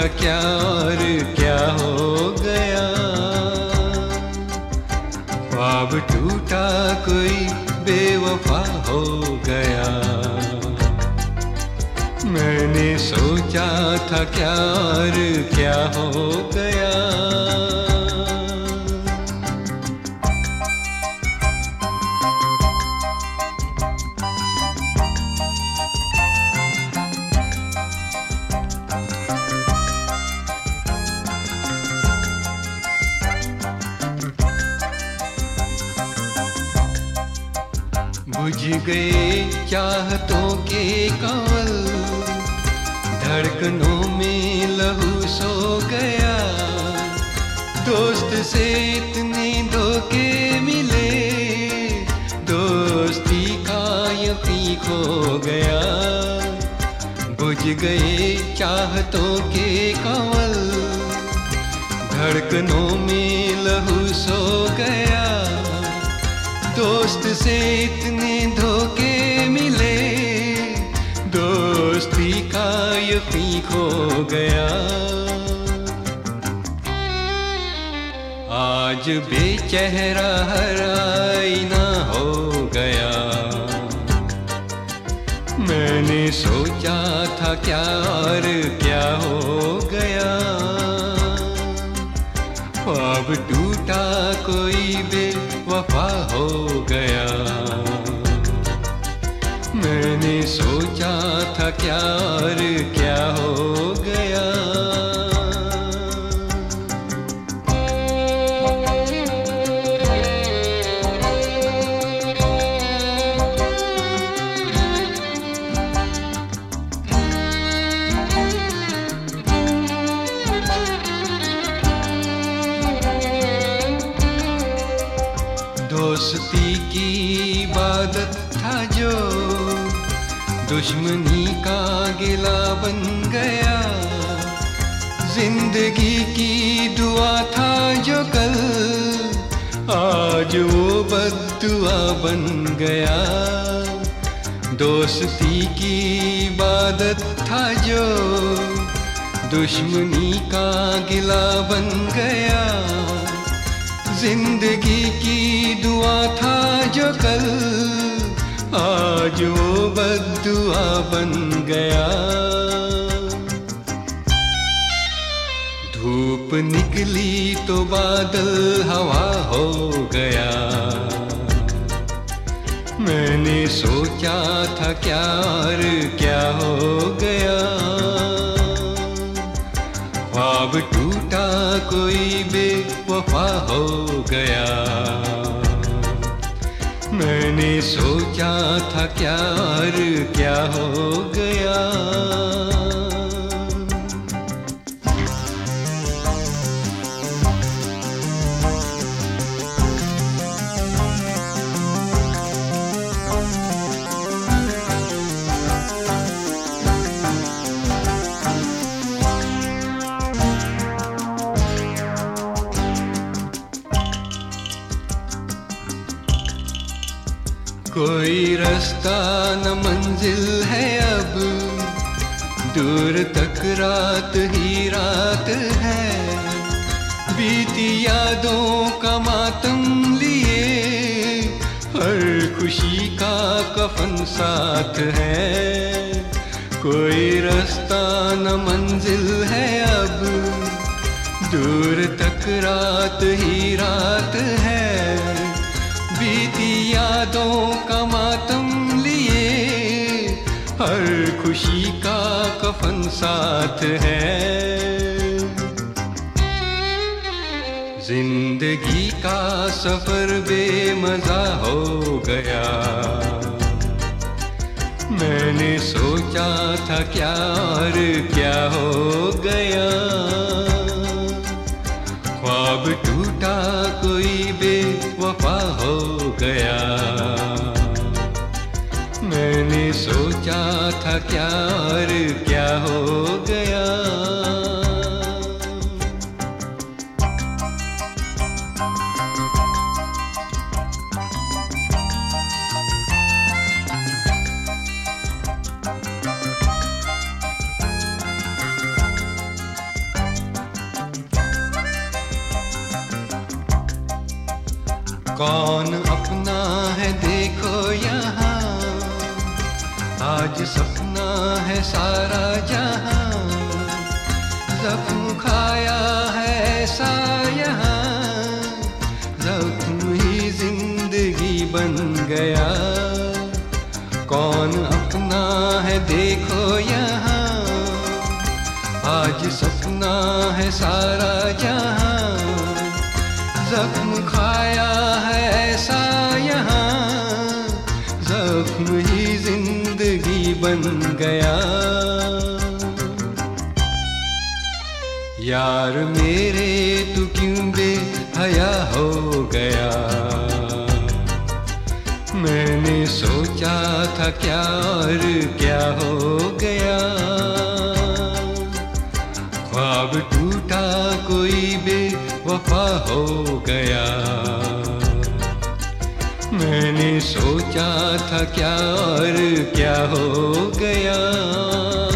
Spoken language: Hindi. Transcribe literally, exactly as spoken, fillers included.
था क्या और क्या हो गया। ख्वाब टूटा कोई बेवफा हो गया। मैंने सोचा था क्या और क्या हो गया। बुझ गए चाहतों के कंवल, धड़कनों में लहू सो गया। दोस्त से इतने धोखे मिले, दोस्ती का यकीन खो गया। बुझ गए चाहतों के कंवल, धड़कनों में लहू सो गया। दोस्त से इतने धोखे मिले, दोस्ती का यकीन खो गया। आज बेचेहरा हर आईना हो गया। मैंने सोचा था क्या और क्या हो गया। ख्वाब टूटा कोई बेवफा हो गया। मैंने सोचा था क्या और क्या हो गया। दोस्ती की इबादत था जो दुश्मनी का गिला बन गया। जिंदगी की दुआ था जो कल, आज वो बद्दुआ बन गया। दोस्ती की इबादत था जो दुश्मनी का गिला बन गया। जिंदगी की दुआ था जो कल, आज वो बद्दुआ बन गया। धूप निकली तो बादल हवा हो गया। मैंने सोचा था क्या और क्या हो गया। ख्वाब टूटा कोई बेवफा हो गया। मैंने सोचा था क्या और क्या हो गया। कोई रास्ता न मंजिल है अब, दूर तक रात ही रात है। बीती यादों का मातम लिए, हर खुशी का कफन साथ है। कोई रास्ता न मंजिल है अब, दूर तक रात ही रात है। बीती यादों का मातम लिए, हर खुशी का कफन साथ है। जिंदगी का सफर बेमजा हो गया। मैंने सोचा था क्या और क्या हो गया। ख्वाब टूटा कोई बेवफा हो गया। मैंने सोचा था क्या और क्या हो गया। कौन अपना है देखो यहाँ, आज सपना है सारा जहां। जख्म खाया है ऐसा यहाँ, जख्म ही जिंदगी बन गया। कौन अपना है देखो यहाँ, आज सपना है सारा जहां। जख्म खाया है ऐसा यहाँ, जख्म ही जिंदगी बन गया। यार मेरे तू क्यों बेहया हो गया, मैंने सोचा था क्या और क्या हो गया। ख्वाब टूटा कोई बेवफा हो गया, मैंने सोचा था क्या और क्या हो गया।